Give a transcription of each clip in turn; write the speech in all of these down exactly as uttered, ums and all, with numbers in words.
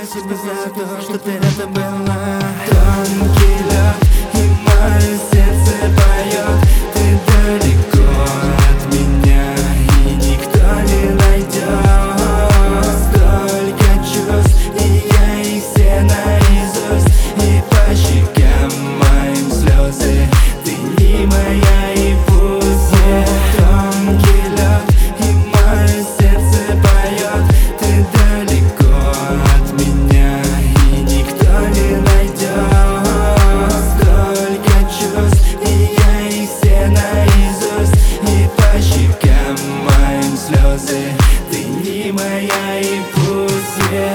спасибо за то, что ты рядом была. Тонкий лед, и мое сердце поет. Ты далеко от меня, и никто не найдет. Столько чувств, и я их все наизусть. И по щекам моим слезы. Ты не моя, и пусть я тонкий лед, и мое сердце поет. Ты далеко от меня, и никто не найдет. Столько чувств, и я их все наизусть. И по щекам моим слезы. Ты не моя, и пусть я.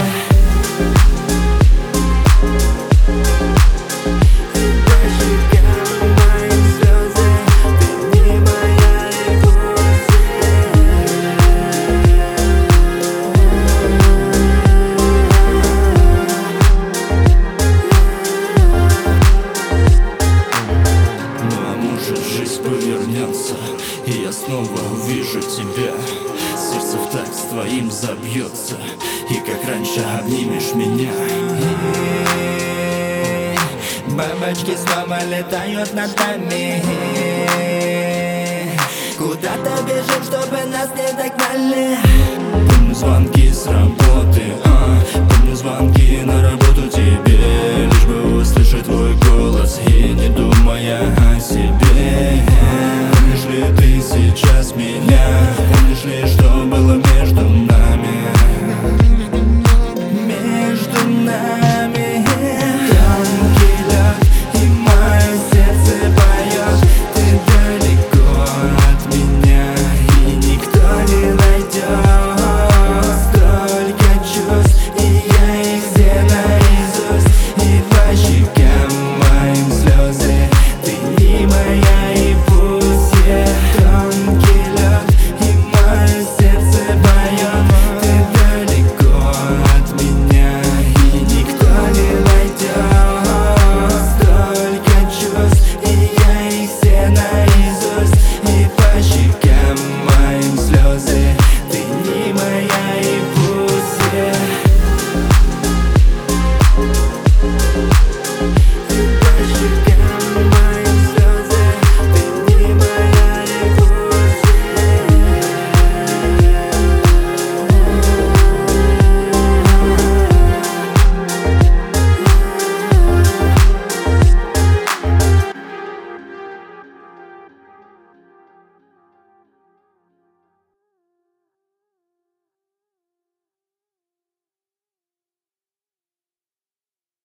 Повернется, и я снова увижу тебя. Сердце в такт с твоим забьется, и как раньше обнимешь меня. Бабочки снова летают над нами. Куда-то бежим, чтобы нас не догнали. Звонки с работы.